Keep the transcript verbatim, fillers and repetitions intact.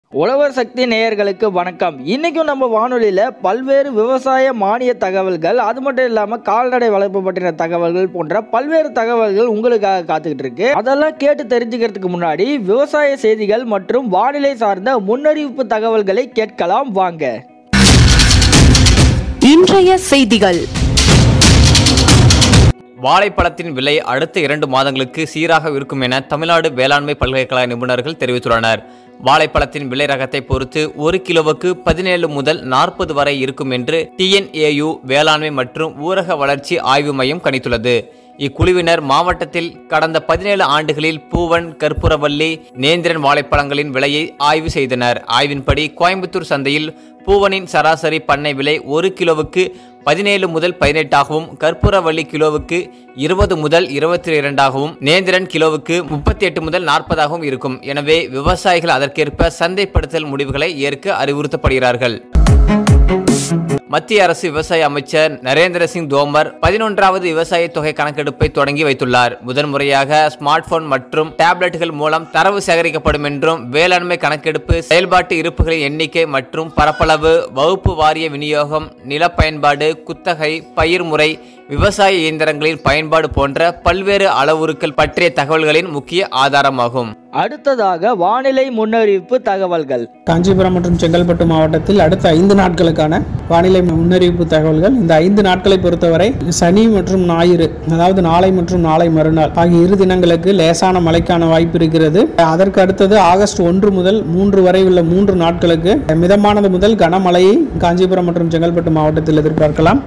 உழவர் சக்தி நேயர்களுக்கு வணக்கம். இன்னைக்கும் நம்ம வானொலியில் பல்வேறு விவசாய மானிய தகவல்கள், அது மட்டும் இல்லாமல் கால்நடை வளர்ப்பு பற்றின தகவல்கள் போன்ற பல்வேறு தகவல்கள் உங்களுக்காக காத்துக்கிட்டு இருக்கு. அதெல்லாம் கேட்டு தெரிஞ்சுக்கிறதுக்கு முன்னாடி விவசாய செய்திகள் மற்றும் வானிலை சார்ந்த முன்னறிவிப்பு தகவல்களை கேட்கலாம் வாங்க. இன்றைய செய்திகள். வாழைப்பழத்தின் விலை அடுத்த இரண்டு மாதங்களுக்கு சீராக இருக்கும் என தமிழ்நாடு வேளாண்மை பல்கலைக்கழக நிபுணர்கள் தெரிவித்துள்ளனர். வாழைப்பழத்தின் விலை ரகத்தை பொறுத்து ஒரு கிலோவுக்கு பதினேழு முதல் நாற்பது வரை இருக்கும் என்று டிஎன்ஏயு வேளாண்மை மற்றும் ஊரக வளர்ச்சி ஆய்வு மையம் கணித்துள்ளது. இக்குழுவினர் மாவட்டத்தில் கடந்த பதினேழு ஆண்டுகளில் பூவன், கற்பூரவல்லி, நேந்திரன் வாழைப்பழங்களின் விலையை ஆய்வு செய்தனர். ஆய்வின்படி கோயம்புத்தூர் சந்தையில் பூவனின் சராசரி பண்ணை விலை ஒரு கிலோவுக்கு பதினேழு முதல் பதினெட்டாகவும், கற்பூரவல்லி கிலோவுக்கு இருபது முதல் இருபத்தி இரண்டாகவும், நேந்திரன் கிலோவுக்கு முப்பத்தி எட்டு முதல் நாற்பதாகவும் இருக்கும். எனவே விவசாயிகள் அதற்கேற்ப சந்தைப்படுத்தல் முடிவுகளை ஏற்க அறிவுறுத்தப்படுகிறார்கள். மத்திய அரசு விவசாய அமைச்சர் நரேந்திர சிங் தோமர் பதினொன்றாவது விவசாய தொகை கணக்கெடுப்பை தொடங்கி வைத்துள்ளார். முதன்முறையாக ஸ்மார்ட் போன் மற்றும் டேப்லெட்டுகள் மூலம் தரவு சேகரிக்கப்படும் என்றும், வேளாண்மை கணக்கெடுப்பு செயல்பாட்டு இருப்புகளின் எண்ணிக்கை மற்றும் பரப்பளவு, வகுப்பு வாரிய விநியோகம், நில பயன்பாடு, குத்தகை, பயிர் முறை, விவசாய இயந்திரங்களின் பயன்பாடு போன்ற பல்வேறு அளவுருக்கள் பற்றிய தகவல்களின் முக்கிய ஆதாரமாகும். அடுத்ததாக வானிலை முன்னறிவிப்பு தகவல்கள். காஞ்சிபுரம் மற்றும் செங்கல்பட்டு மாவட்டத்தில் அடுத்த ஐந்து நாட்களுக்கான வானிலை முன்னறிவிப்பு தகவல்கள். இந்த ஐந்து நாட்களை பொறுத்தவரை சனி மற்றும் ஞாயிறு, அதாவது நாளை மற்றும் நாளை மறுநாள் ஆகிய இரு தினங்களுக்கு லேசான மழைக்கான வாய்ப்பு இருக்கிறது. அதற்கு அடுத்தது ஆகஸ்ட் ஒன்று முதல் மூன்று வரை உள்ள மூன்று நாட்களுக்கு மிதமானது முதல் கனமழையை காஞ்சிபுரம் மற்றும் செங்கல்பட்டு மாவட்டத்தில் எதிர்பார்க்கலாம்.